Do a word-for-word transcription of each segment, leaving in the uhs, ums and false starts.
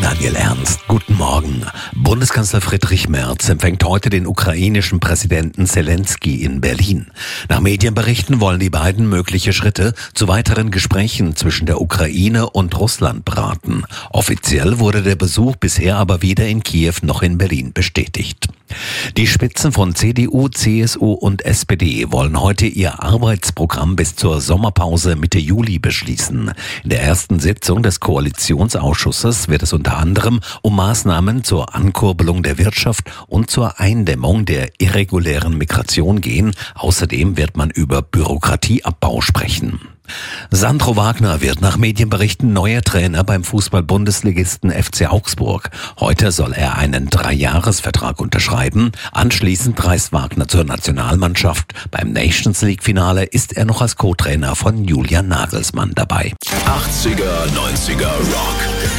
Daniel Ernst. Guten Morgen. Bundeskanzler Friedrich Merz empfängt heute den ukrainischen Präsidenten Zelensky in Berlin. Nach Medienberichten wollen die beiden mögliche Schritte zu weiteren Gesprächen zwischen der Ukraine und Russland beraten. Offiziell wurde der Besuch bisher aber weder in Kiew noch in Berlin bestätigt. Die Spitzen von C D U, C S U und S P D wollen heute ihr Arbeitsprogramm bis zur Sommerpause Mitte Juli beschließen. In der ersten Sitzung des Koalitionsausschusses wird es unter anderem um Maßnahmen zur Ankurbelung der Wirtschaft und zur Eindämmung der irregulären Migration gehen. Außerdem wird man über Bürokratieabbau sprechen. Sandro Wagner wird nach Medienberichten neuer Trainer beim Fußball-Bundesligisten F C Augsburg. Heute soll er einen Dreijahresvertrag unterschreiben. Anschließend reist Wagner zur Nationalmannschaft. Beim Nations-League-Finale ist er noch als Co-Trainer von Julian Nagelsmann dabei. achtziger, neunziger Rock.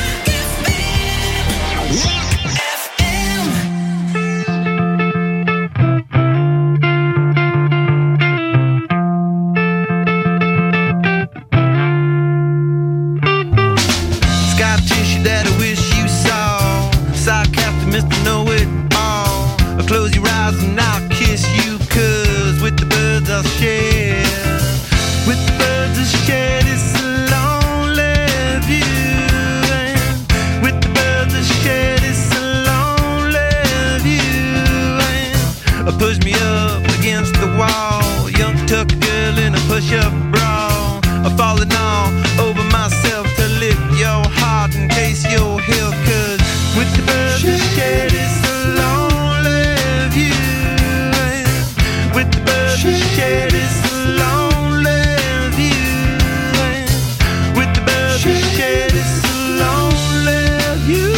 That I wish you saw. Sarcastic Mister Know-It-All. I'll close your eyes and I'll kiss you, cause with the birds I'll share. With the birds I'll share this lonely view. And with the birds I'll share this lonely view. And push me up against the wall. Young tuck girl in a push-up bra. I'm falling all over myself to lift your heart in case you're here, cause with the birds I share this lonely view. And with the birds I share this lonely view. And with the birds I share this lonely view.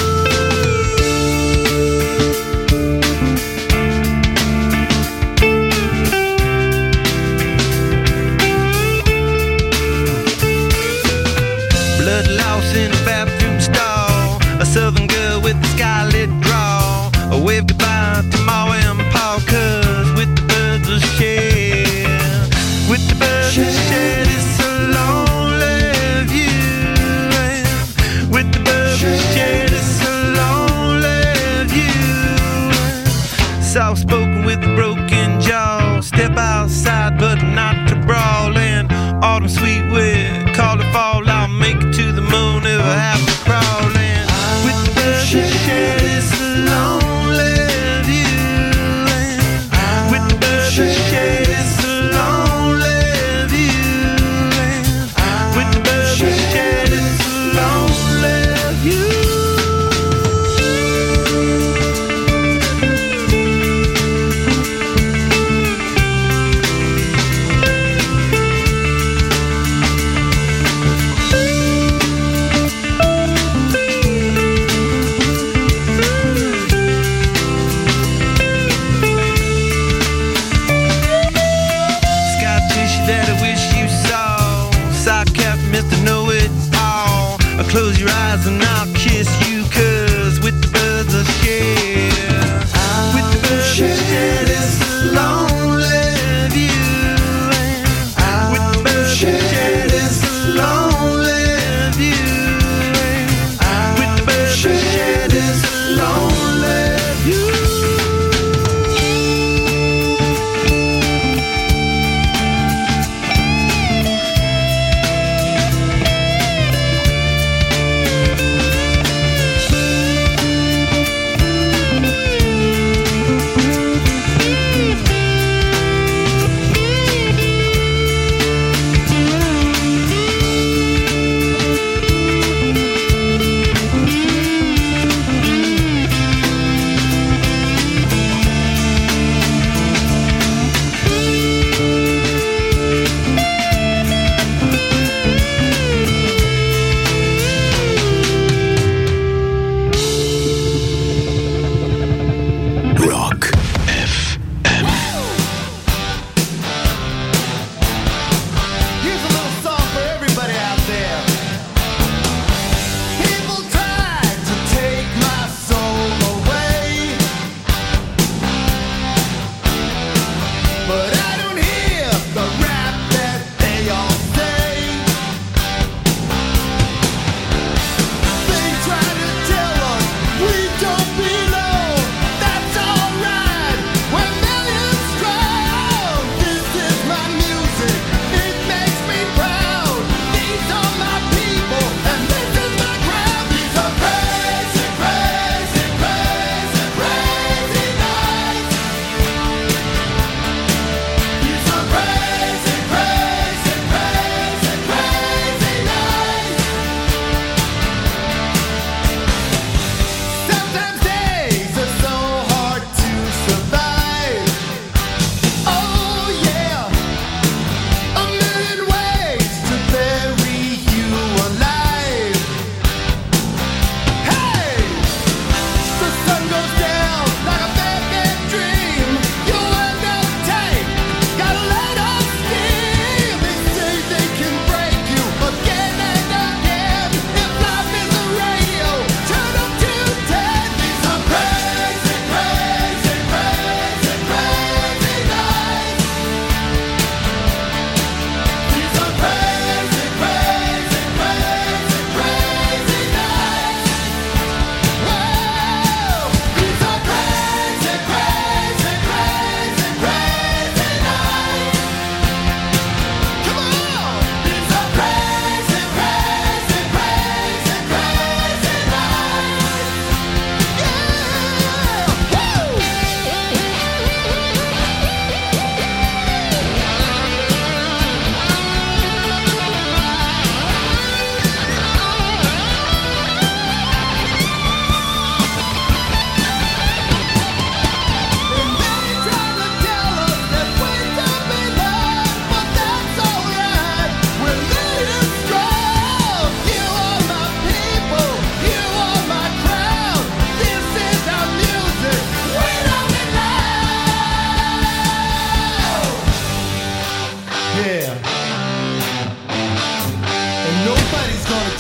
Blood lost in a bathroom stall. A southern girl with a scarlet draw. A wave goodbye to Ma and Pa, cause with the birds I share. With the birds I share this lonely view. And with the birds I share this lonely view. Soft spoken with a broken jaw. Step outside but not to brawl. And autumn sweet wind, call it fall. I'll make it to the moon if I have to crawl in. With the birds I share this lonely view. And with the birds I share this lonely view. And with the birds I share this lonely view.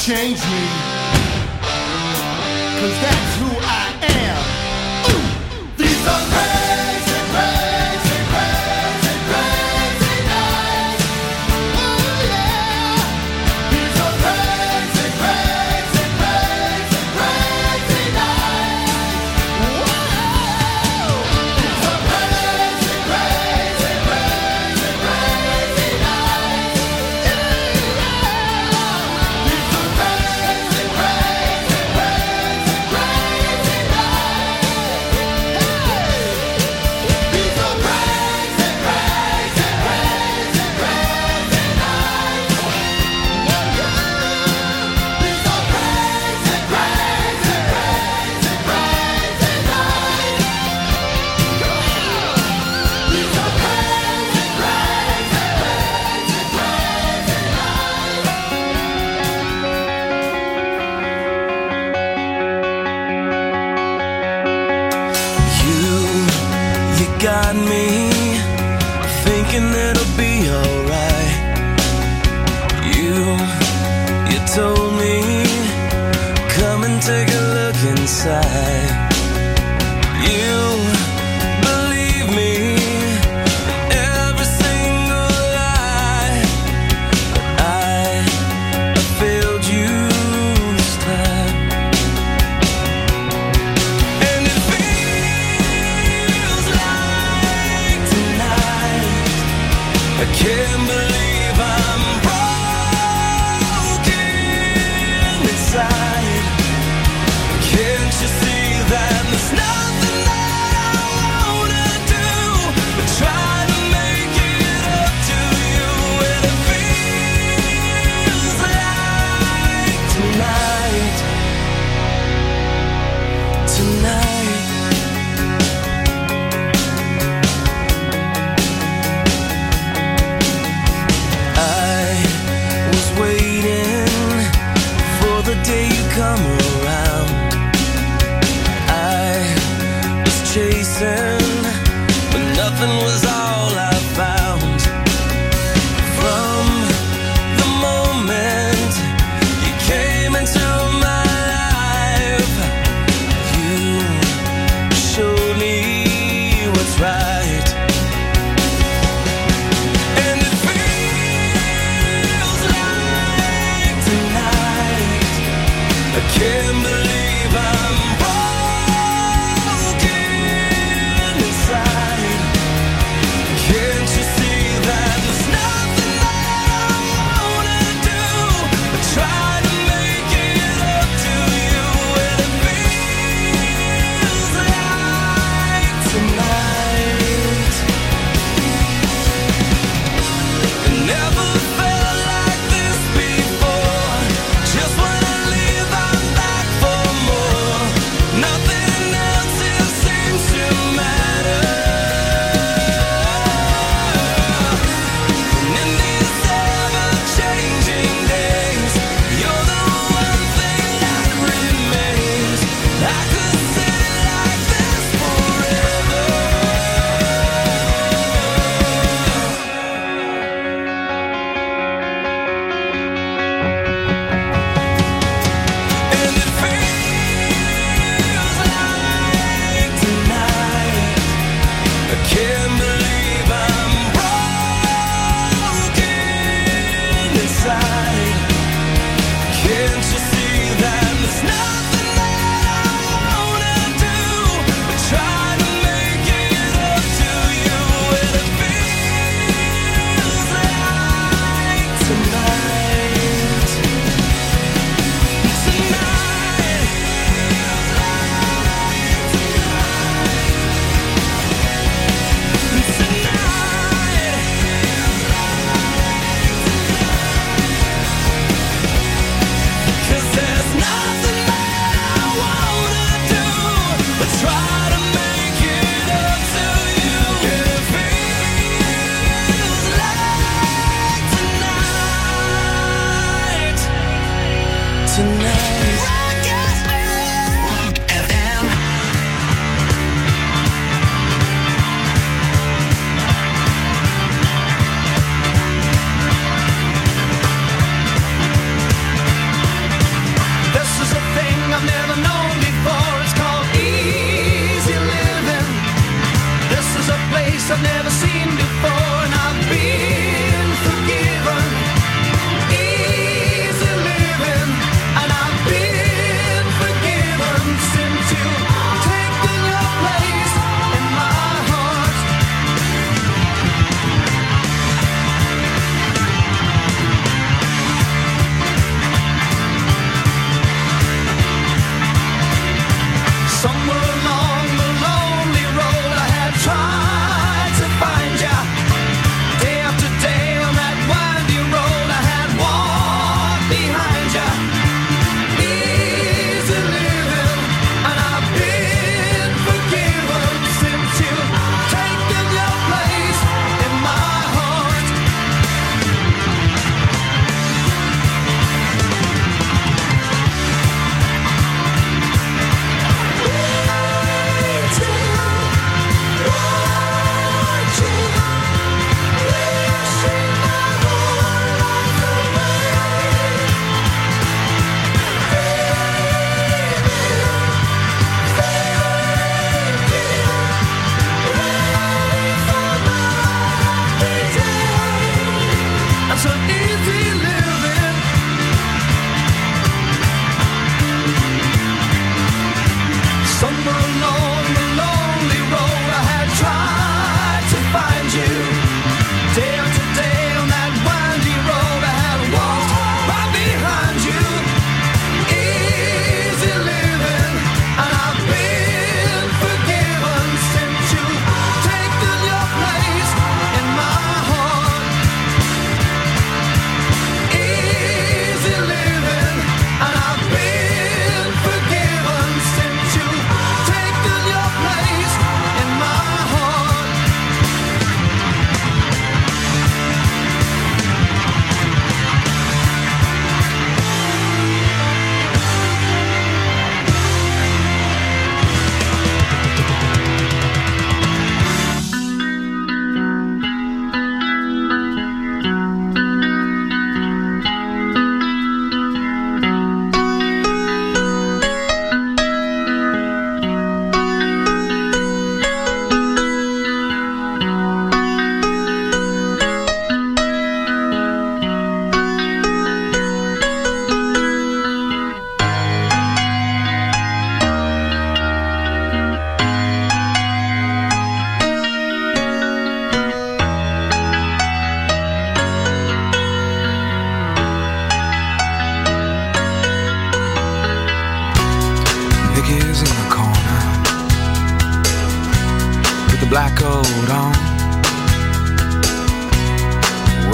change me, 'cause that's who I am. Ooh. These are crazy, crazy, crazy, crazy nights. Oh yeah. These are crazy, crazy, crazy, crazy nights. Whoa. These are crazy, crazy, crazy, crazy nights. These are crazy, crazy, crazy, crazy nights. These are crazy, crazy, crazy, crazy nights. These are crazy, crazy, crazy, crazy nights. These are crazy, crazy, crazy, crazy You, you got me thinking it'll be alright. You, you told me, come and take a look inside. You believe me in every single lie, but I, I failed you this time. And it feels like tonight I can't believe I'm broken inside. Can't you see that there's nothing that I wanna do but try to make it up to you? And it feels like tonight, tonight. I was waiting for the day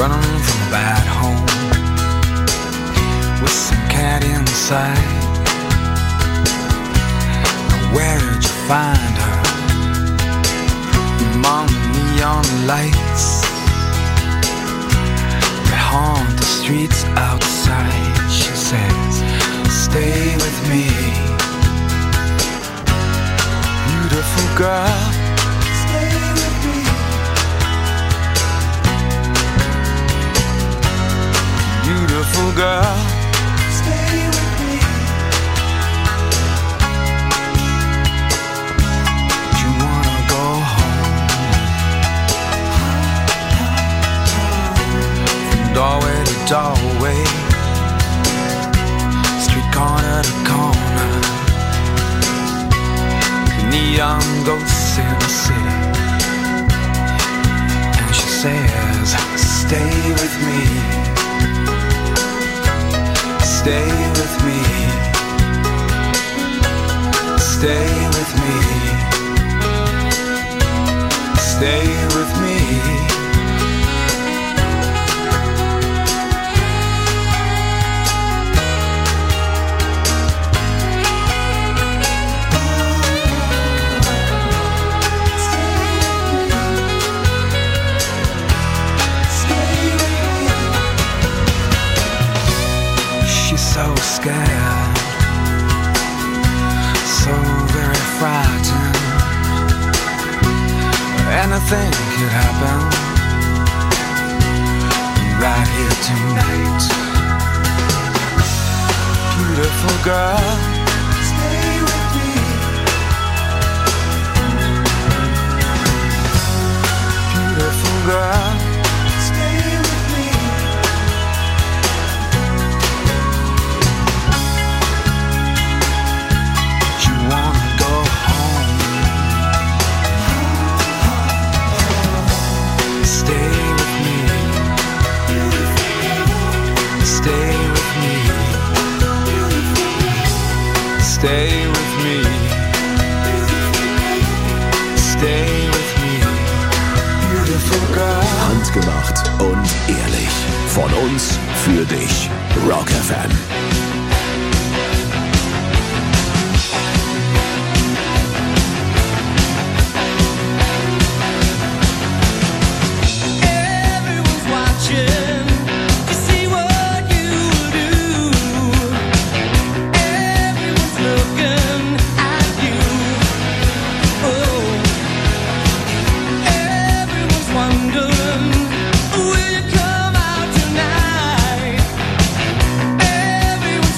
running from a bad home with some cat inside. Now where did you find her? Among the neon lights that haunt the streets outside. She says, stay with me, beautiful girl. Stay with me, beautiful girl. Stay with me. Do you wanna go home? From doorway to doorway, street corner to corner, the neon ghosts in the city. And she says, stay with me, stay with me, stay with me, stay with me. So scared, so very frightened. Anything could happen right here tonight. Beautiful girl, stay with me. Beautiful girl, stay with me. Wanna go home? Stay with me, stay with me, stay with me, stay with me, beautiful girl. Handgemacht und ehrlich. Von uns für dich. Rock F M. Will you come out tonight? Everyone's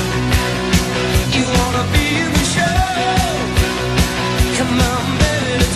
Come on, baby.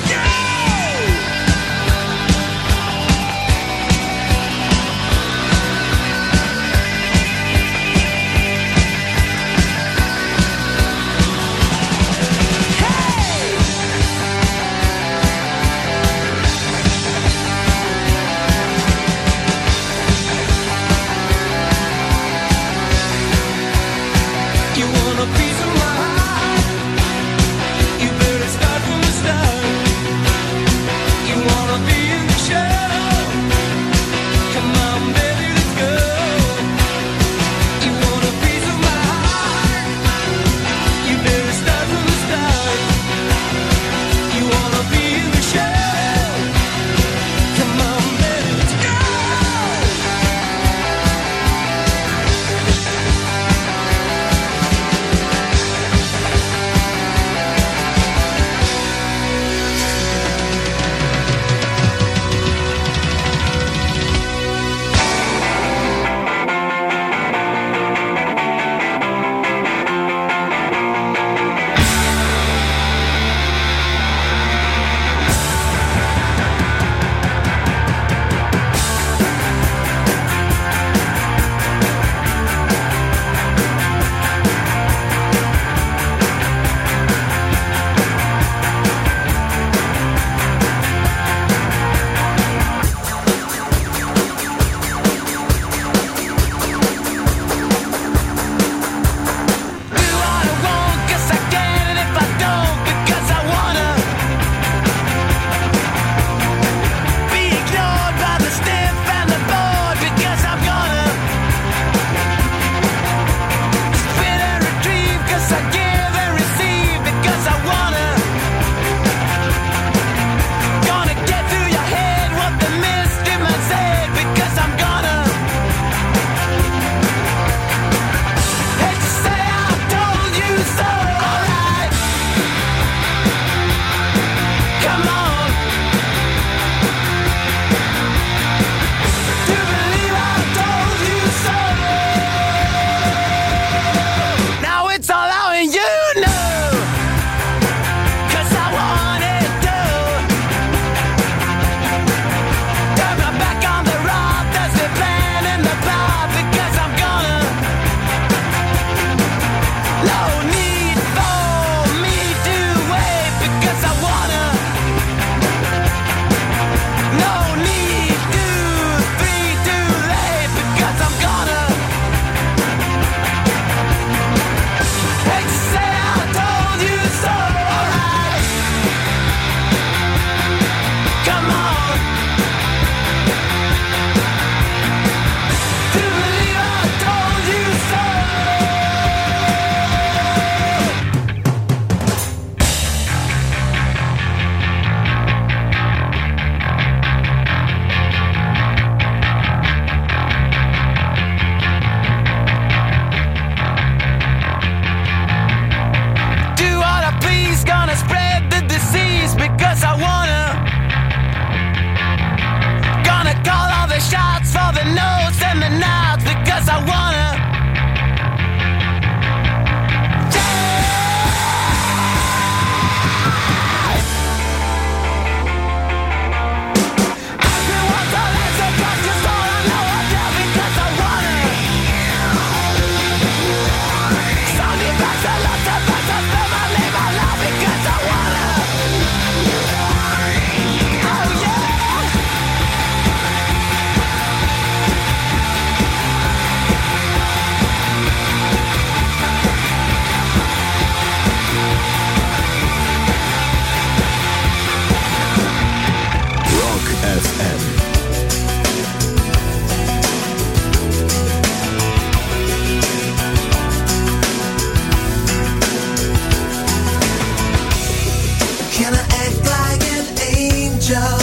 act like an angel.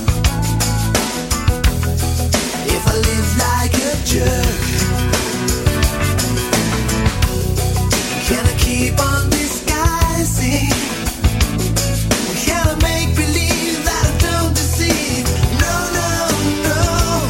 If I live like a jerk, can I keep on disguising? Can I make believe that I don't deceive? No, no, no.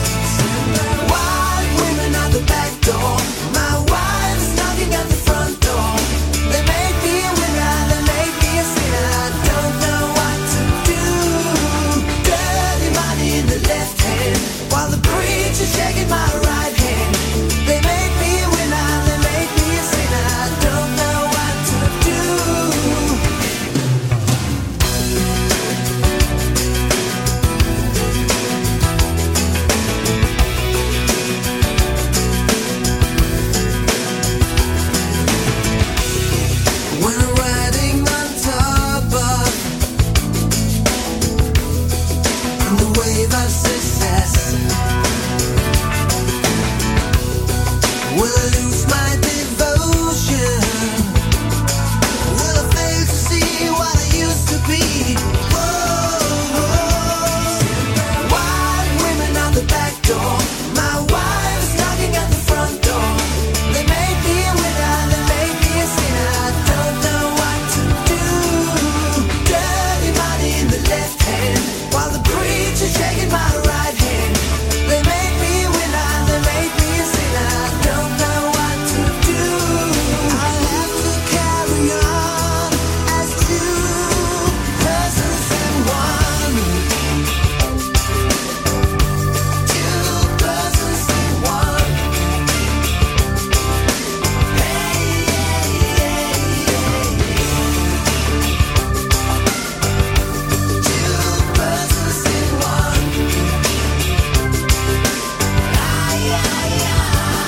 Wild women at the back door, my wife's knocking at the front door. They make me a winner, they make me a sinner. I don't know what to do. Dirty money in the left hand, while the preacher's shaking my right hand. They make me a winner, they make me a sinner. I don't know what to do. When I'm riding on top of the wave of success, will I lose my devotion? Will I fail to see what I used to be? Whoa, wild women at the back door, my wife's knocking at the front door. They make me a winner, they make me a sinner. I don't know what to do. Dirty money in the left hand, while the preacher's shaking my right hand. They make me a winner, they make me a sinner. I don't know what to do. I'll have to carry on as two persons in one. Two persons in one. Hey, yeah, yeah, yeah. Two persons in one. Ah, yeah, yeah.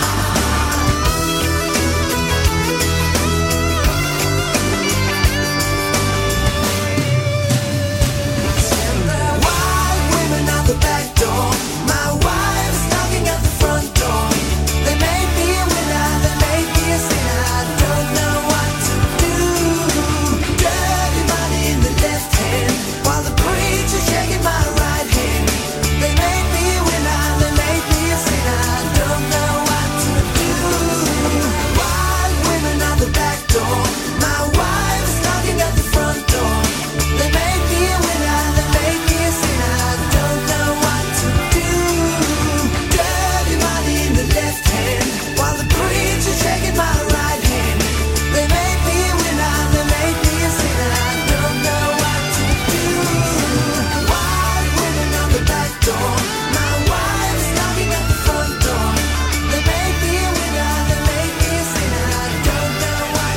Wild women at the back door, my wife's knocking at the front door. They make me a winner, they make me a sinner. I don't know what to do. Dirty money in the left hand, while the preacher's shaking my right hand. They make me a winner, they make me a sinner. I don't know what to do. Wild women at the back door, my wife's knocking at the front door. They make me a winner, they make me a sinner. I don't know what to do. Dirty money in the left hand, while the preacher's shaking my right hand. They make me a winner, they make me a sinner. I don't know what to do. Wild women at the back door, my wife's knocking at the front door. They make me a winner, they make me a sinner. I don't know what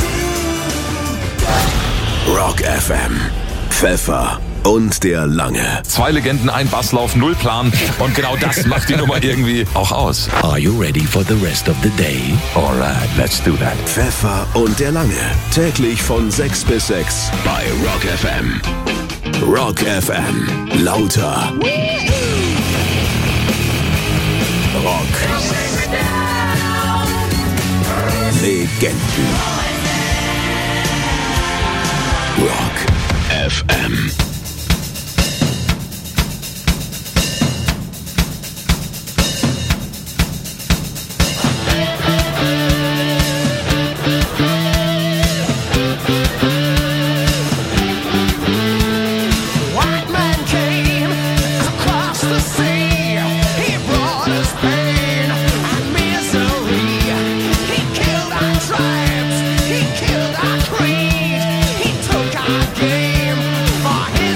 to do. Rock F M. Pfeffer und der Lange. Zwei Legenden, ein Basslauf, null Plan. Und genau das macht die Nummer irgendwie auch aus. Are you ready for the rest of the day? Alright, let's do that. Pfeffer und der Lange. Täglich von sechs bis sechs bei Rock F M. Rock F M. Lauter. Rock. Legenden. Rock F M. White man came across the sea. He brought us pain and misery. He killed our tribes. He killed our creed. He took our game for his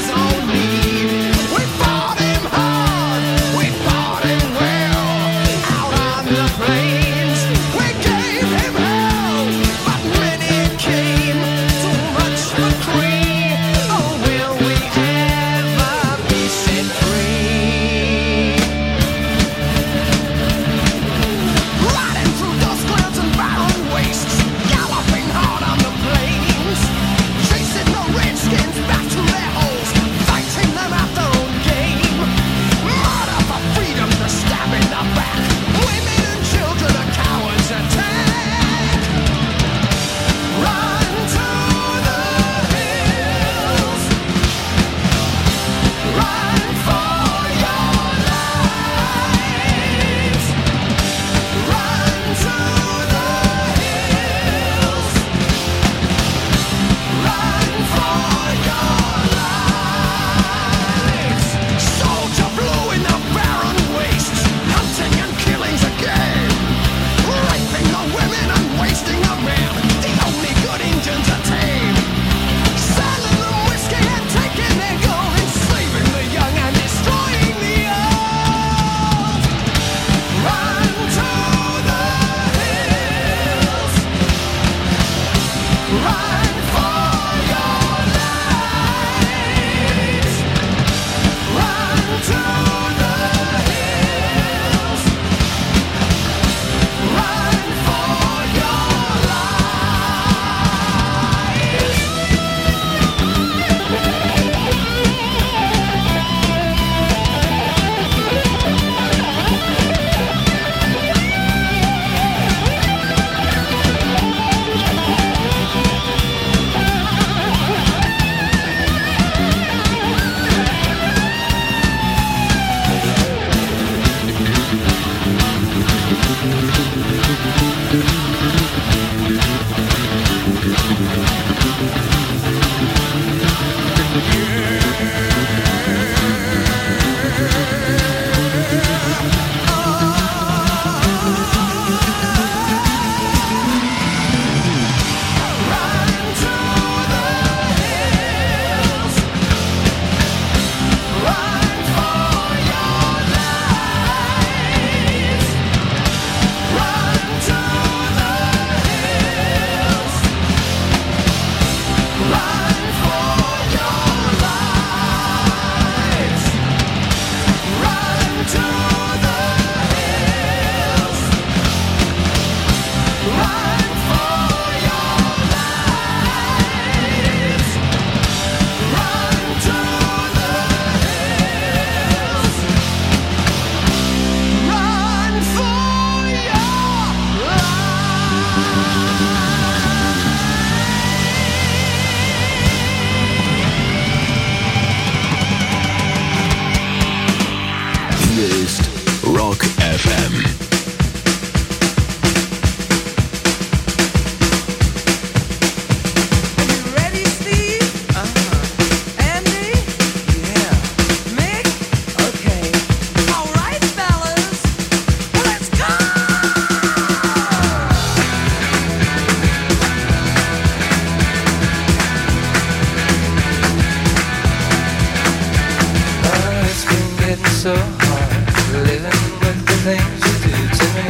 so hard living with the things you do to me.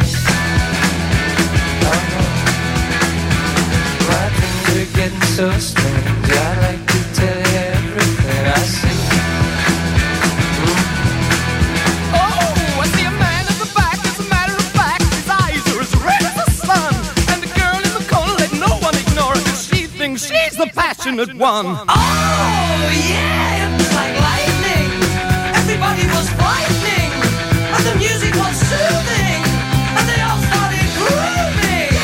Oh no, my dreams are getting so strange. I'd like to tell you everything I see. Mm. Oh, I see a man in the back. As a matter of fact, his eyes are as red as the sun, and the girl in the corner, let no one ignore her, 'cause she thinks she's the passionate one. Oh, yeah, it was like lightning. Everybody was frightening, and the music was soothing, and they all started grooving.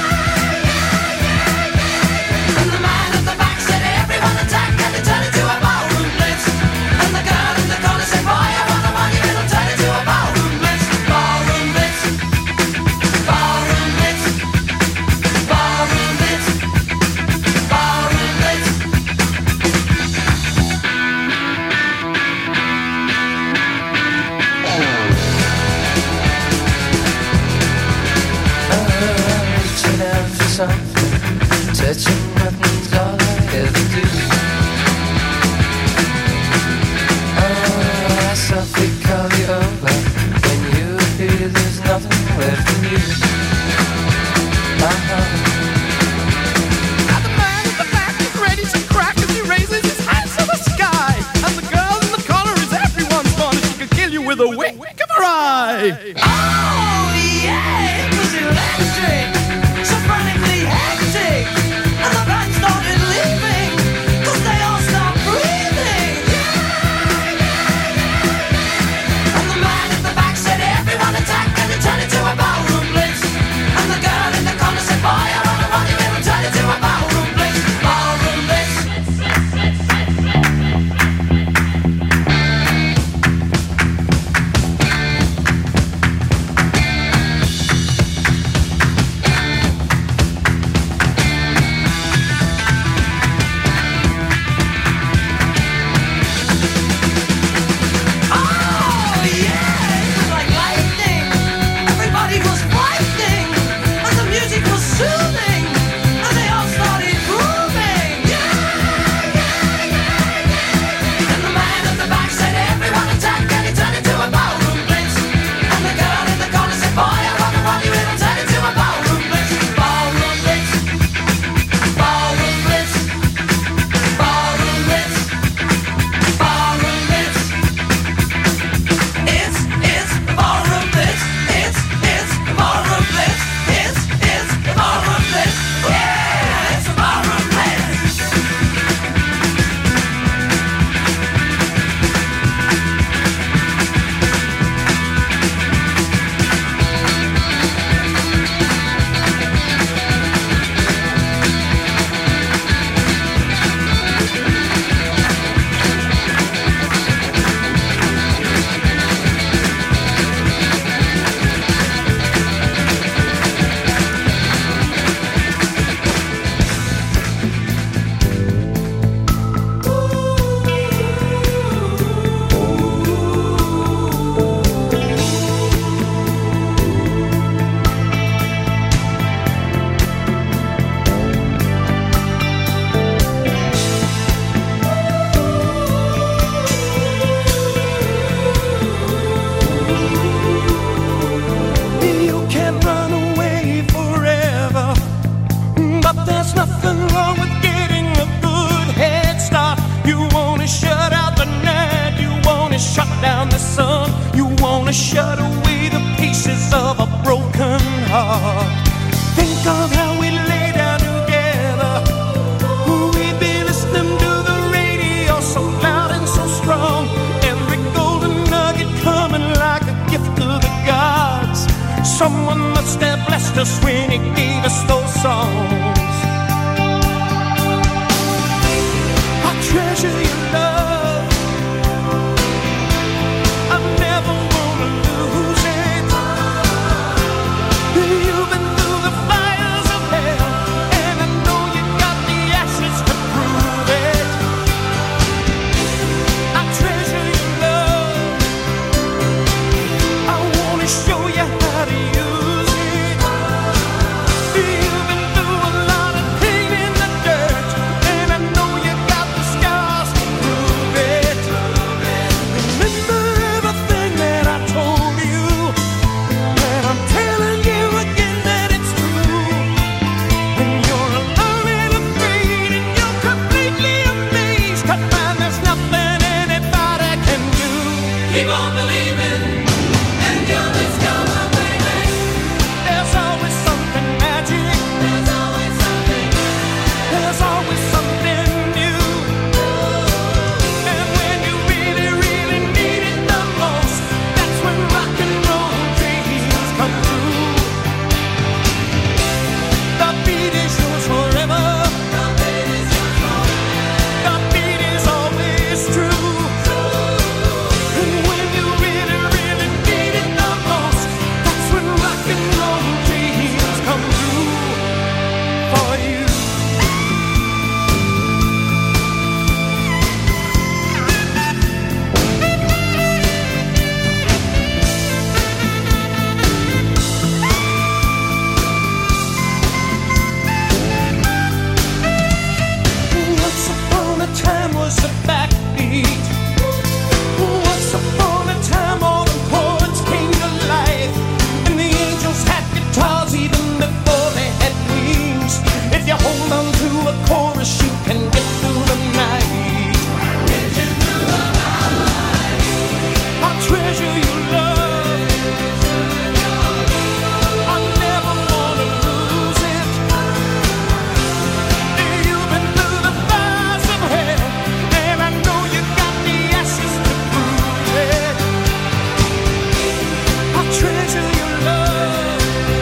And the man at the back said, everyone attack, and they turned into a ballroom blitz. And the girl in the corner said, boy, I wanna want you, it'll turn into a ballroom blitz. Ballroom blitz, ballroom blitz, ballroom blitz, ballroom blitz. I'm reaching out for something, touching nothing's all I ever do. Oh, I softly call you over, when you appear there's nothing left of you. Uh-huh. Now the man in the back is ready to crack as he raises his hands to the sky, and the girl in the corner is everyone's corner. She could kill you with a wink of her eye. Oh, yeah, it was electric, so frantically hectic, and the band started leaving, 'cause they all stopped breathing. And the man at the back said, everyone attack, and it turned into a ballroom blitz. And the girl in the corner said, boy, I wanna want you, it'll turn into a ballroom blitz. Ballroom blitz. Oh, yeah, it was like lightning. Everybody was frightening, and the music was soothing, and they all started grooving. And the man at the back said, everyone attack, and it turned into a ballroom blitz. And the girl in the corner said, boy, I wanna want you, it'll turn into a ballroom blitz. Ballroom blitz, ballroom blitz, ballroom blitz, ballroom blitz. It's, it's the ballroom blitz. It's, it's the ballroom blitz. It's, it's the ballroom blitz. Yeah, it's the ballroom blitz. You can run away forever, but there's nothing wrong with getting a good head start. You wanna shut out the night, you wanna shut down the sun, you wanna shut away the pieces of a broken heart. Think of how we lay down together. We've been listening to the radio so loud and so strong, every golden nugget coming like a gift to the gods. Someone must have blessed us when he gave us those songs. I treasure your love, I never wanna lose Keep on believing, and you'll discover, baby. There's always something magic. There's always something. There's always something new. And when you really, really need it the most, that's when rock and roll dreams come true. The beat is yours forever. The beat is yours forever. The beat is always true. And when you really, really need it the most, that's when rock and roll dreams come true for you. Once upon a time was a backbeat. Once upon a time all the poets came to life, and the angels had guitars even before they had wings. If you hold on to a chorus, you can get through the night. I treasure your love. I never wanna lose it. You've been through the fires of hell, and I know you got the ashes to prove it. I treasure your love.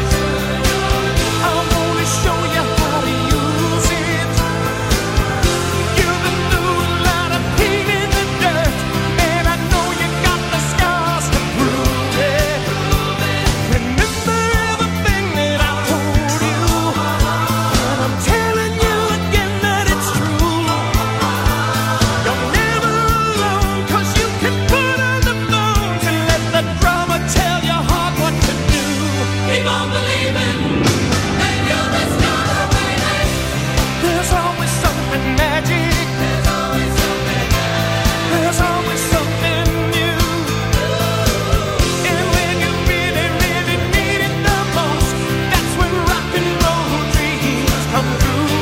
I'll only show you how to use it. You've been through a lot of pain in the dirt, and I know you got the scars to prove it. Remember everything that I told you, and I'm telling you again that it's true. You're never alone, 'cause you can put on the bones and let the drama tell your heart what to do. Keep on believing, and you'll discover, baby. There's always something magic. There's always something. There's always something new. And when you really, really need it the most, that's when rock and roll dreams come true.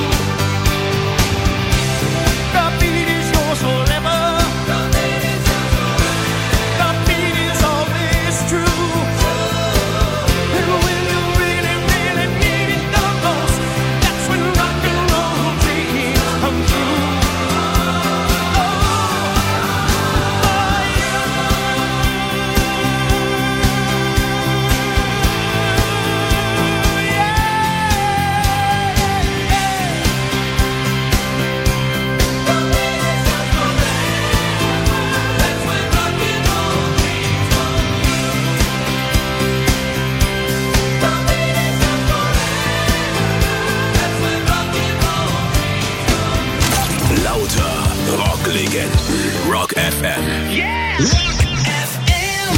The beat is yours forever. The beat is yours forever. The beat is always true. And when you really, really need it the most, that's when rock and roll dreams come true. Oh, that's when rock and roll dreams come true. The beat is yours forever. That's when rock and roll dreams come true. Lauter Rocklegenden. Rock F M. Rock F M.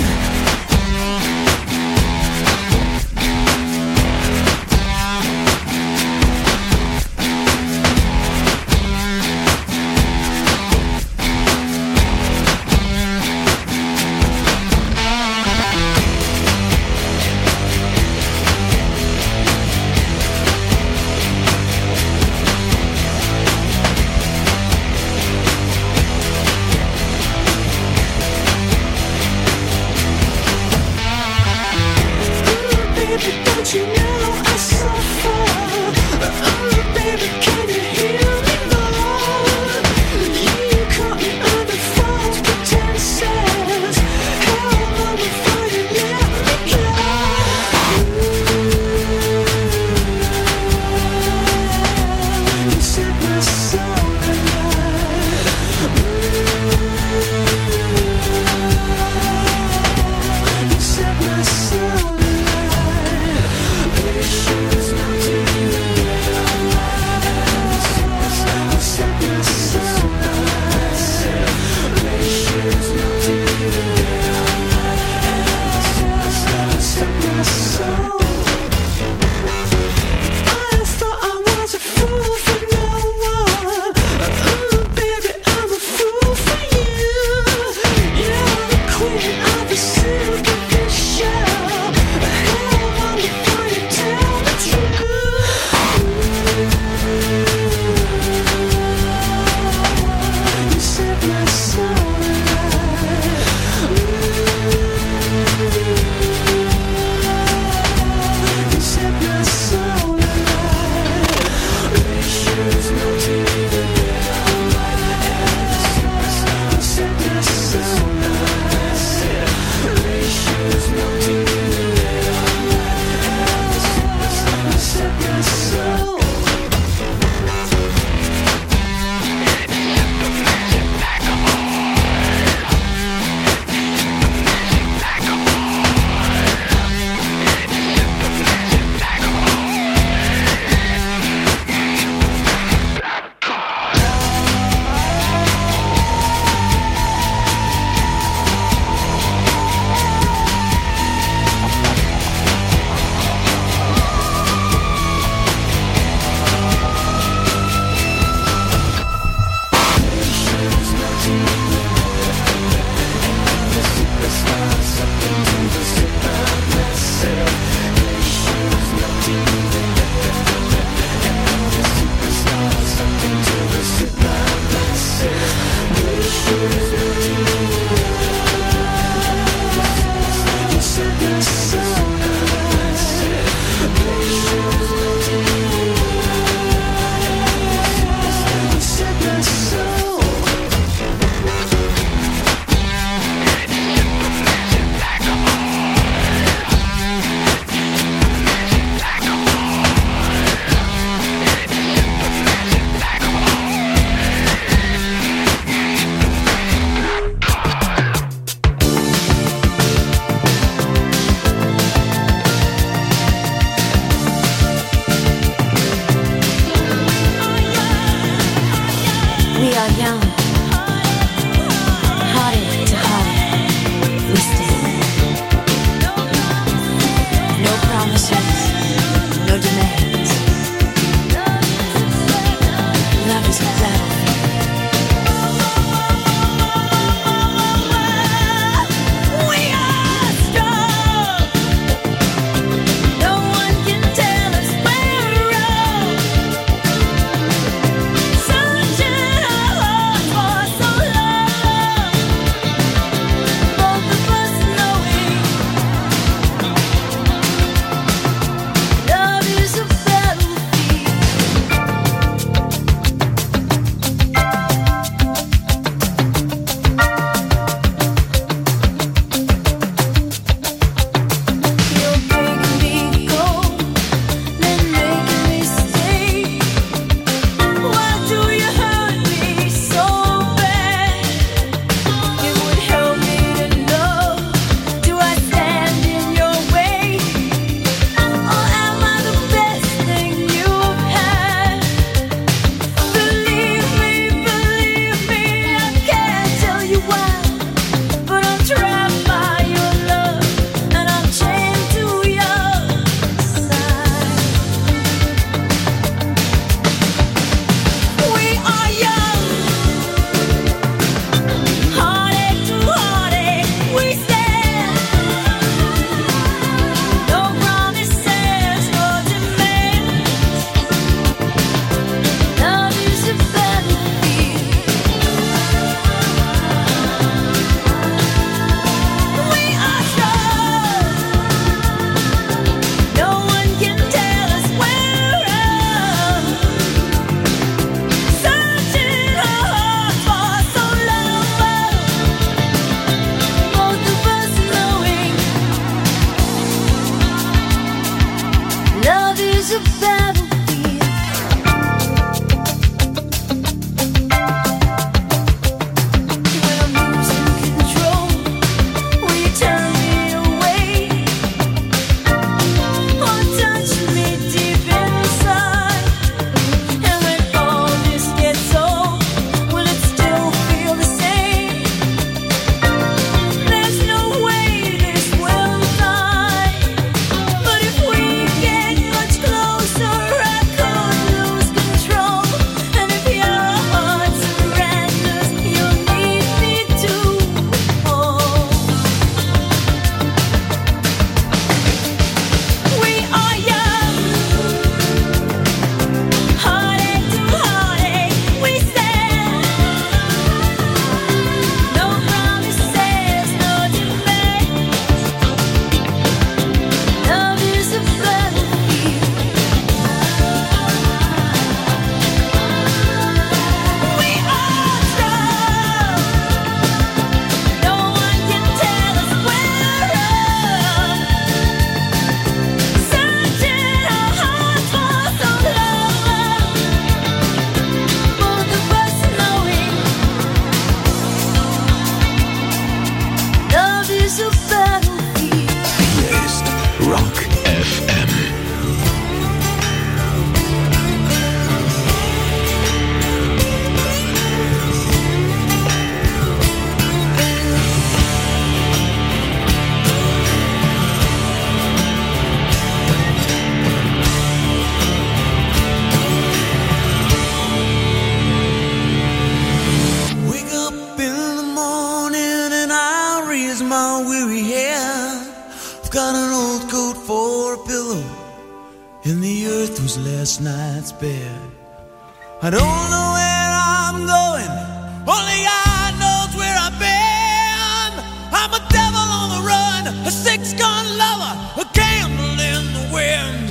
and the earth was last night's bed. I don't know where I'm going, only God knows where I've been. I'm a devil on the run, a six-gun lover, a candle in the wind.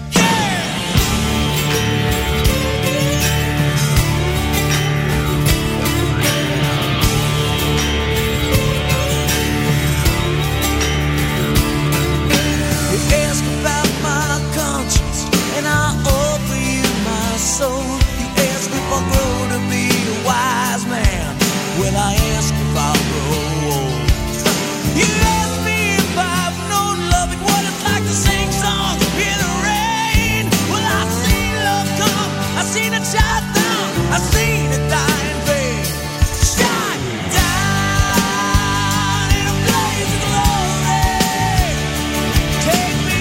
And I offer you my soul. You ask if I'll grow to be a wise man. Well, I ask if I'll grow old. You ask me if I've known loving, what it's like to sing songs in the rain. Well, I've seen love come, I've seen it shut down, I've seen it die in vain. Shut down in a blaze of glory. Take me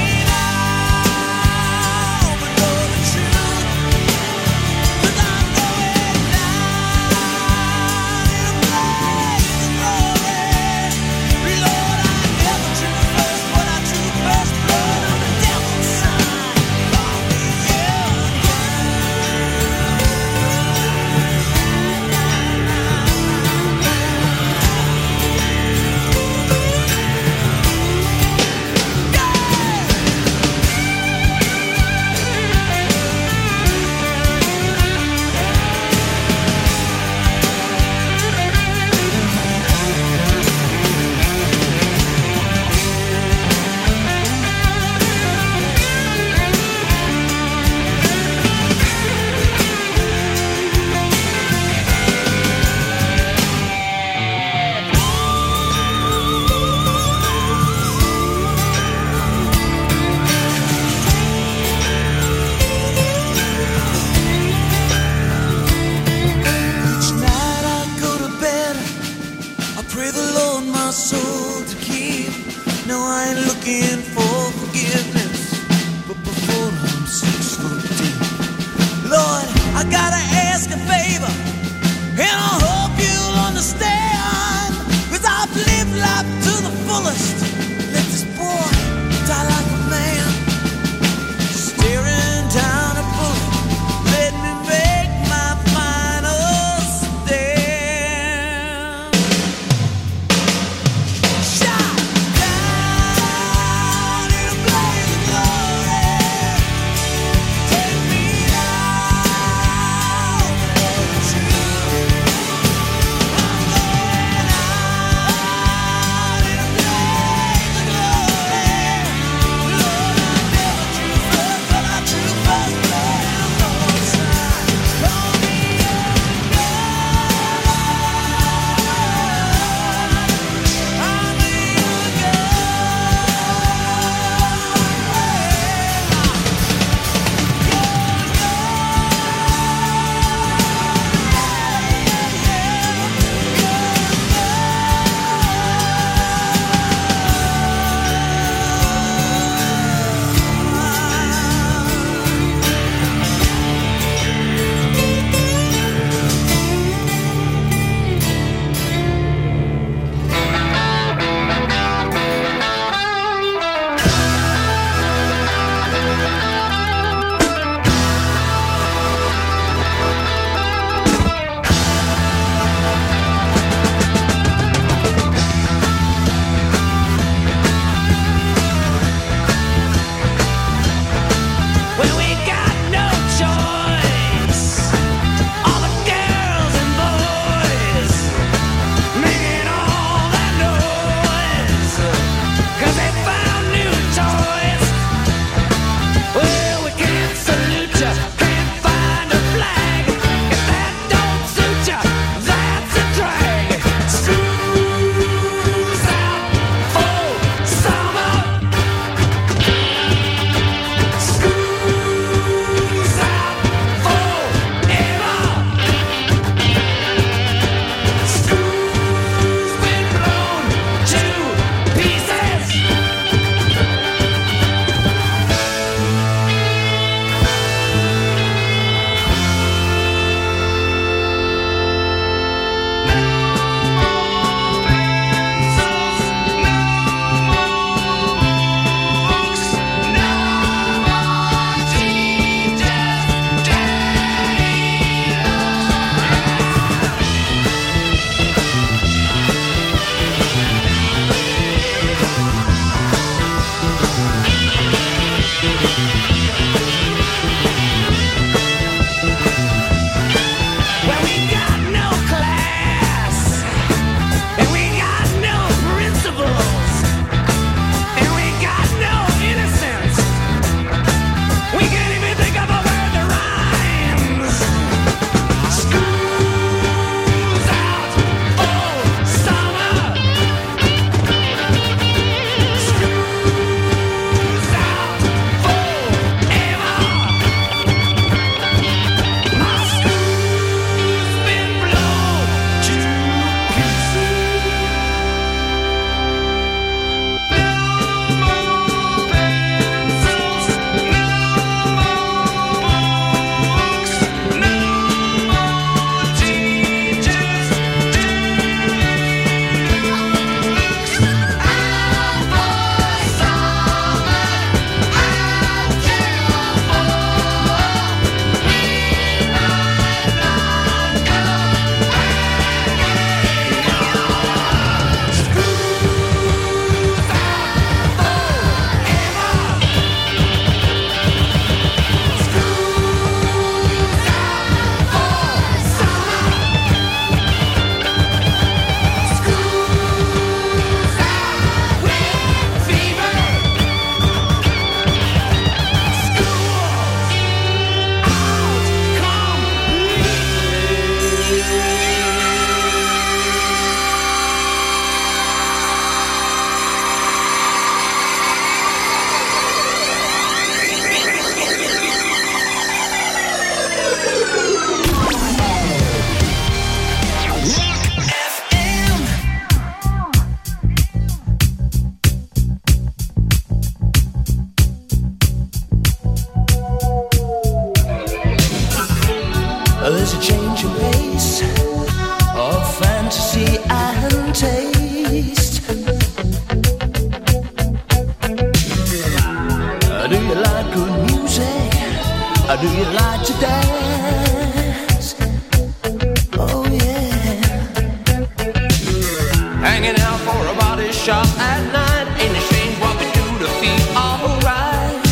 hanging out for a body shop at night. Ain't it strange what we do to feel alright?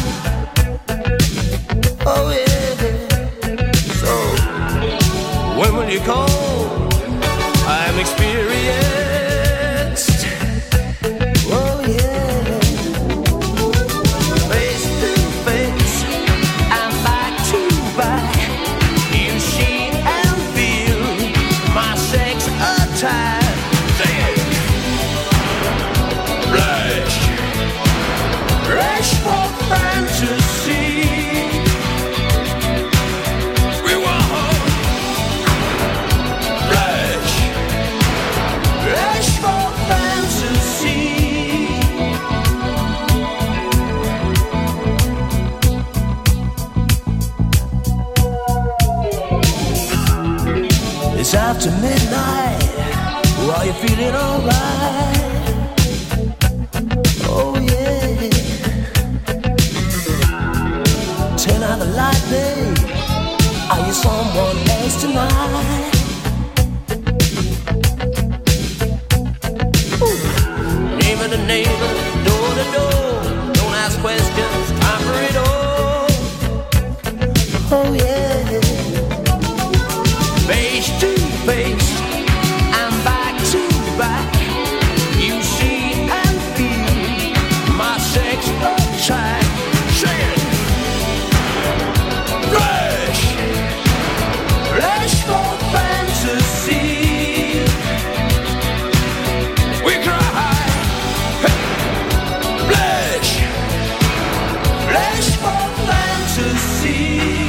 Oh yeah. So when will you come? I'm experienced. Oh yeah. Face to face and back to back. You see and feel my sex attack. Rush for fantasy. We want rush, rush for fantasy. It's after midnight. Are you feeling alright? Oh yeah. Turn out the light, babe. Are you someone else tonight? Ooh. Neighbor to neighbor, door to door. Don't ask questions, time for it all. Oh yeah. Face to face and back to back. You see and feel my sex attack. Say it. Rush, rush for fantasy. We cry, hey, blush, rush for fantasy.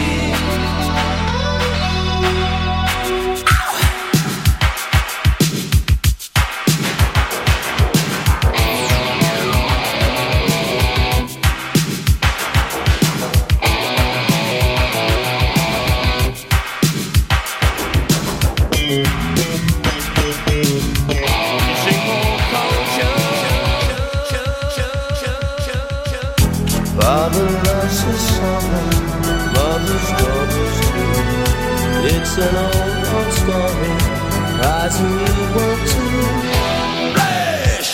Father loves his son, mother's daughters too. It's an old, old story, cries and you will too. Flash,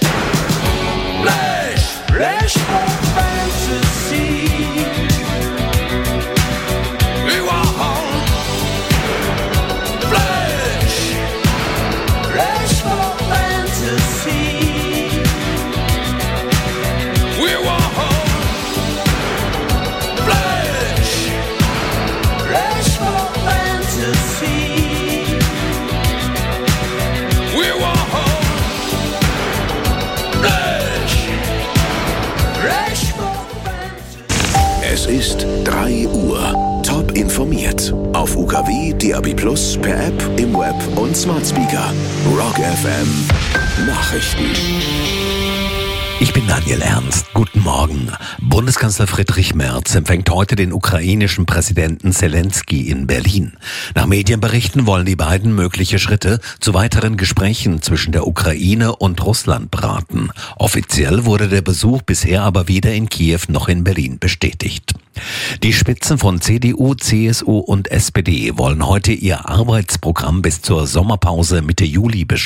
flash, flash for fantasy. We want flash, flash for fantasy. We want Es ist drei Uhr. Top informiert. Auf U K W, D A B plus, per App, im Web und Smart Speaker. Rock F M. Nachrichten. Ich bin Daniel Ernst. Guten Morgen. Bundeskanzler Friedrich Merz empfängt heute den ukrainischen Präsidenten Zelensky in Berlin. Nach Medienberichten wollen die beiden mögliche Schritte zu weiteren Gesprächen zwischen der Ukraine und Russland beraten. Offiziell wurde der Besuch bisher aber weder in Kiew noch in Berlin bestätigt. Die Spitzen von C D U, C S U und S P D wollen heute ihr Arbeitsprogramm bis zur Sommerpause Mitte Juli beschließen.